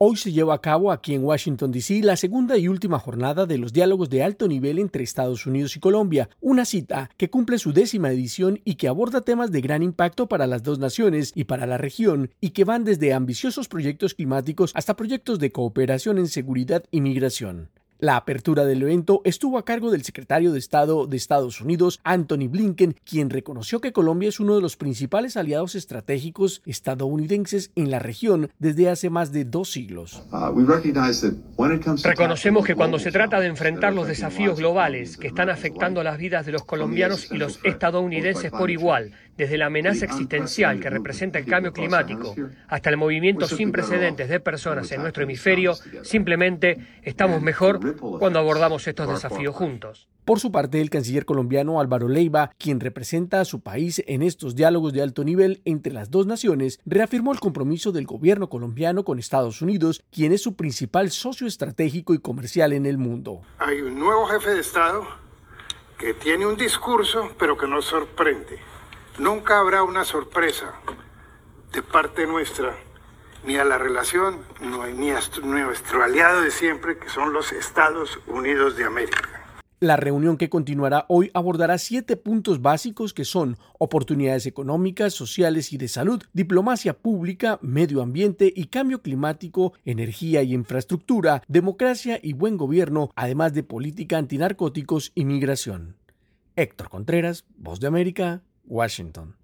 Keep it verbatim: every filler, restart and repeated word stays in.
Hoy se lleva a cabo aquí en Washington, D C la segunda y última jornada de los diálogos de alto nivel entre Estados Unidos y Colombia, una cita que cumple su décima edición y que aborda temas de gran impacto para las dos naciones y para la región, y que van desde ambiciosos proyectos climáticos hasta proyectos de cooperación en seguridad y migración. La apertura del evento estuvo a cargo del secretario de Estado de Estados Unidos, Antony Blinken, quien reconoció que Colombia es uno de los principales aliados estratégicos estadounidenses en la región desde hace más de dos siglos. Reconocemos que cuando se trata de enfrentar los desafíos globales que están afectando las vidas de los colombianos y los estadounidenses por igual, desde la amenaza existencial que representa el cambio climático hasta el movimiento sin precedentes de personas en nuestro hemisferio, simplemente estamos mejor cuando abordamos estos desafíos juntos. Por su parte, el canciller colombiano Álvaro Leiva, quien representa a su país en estos diálogos de alto nivel entre las dos naciones, reafirmó el compromiso del gobierno colombiano con Estados Unidos, quien es su principal socio estratégico y comercial en el mundo. Hay un nuevo jefe de Estado que tiene un discurso, pero que nos sorprende. Nunca habrá una sorpresa de parte nuestra, ni a la relación, ni a nuestro aliado de siempre, que son los Estados Unidos de América. La reunión, que continuará hoy, abordará siete puntos básicos que son oportunidades económicas, sociales y de salud, diplomacia pública, medio ambiente y cambio climático, energía y infraestructura, democracia y buen gobierno, además de política antinarcóticos y migración. Héctor Contreras, Voz de América, Washington.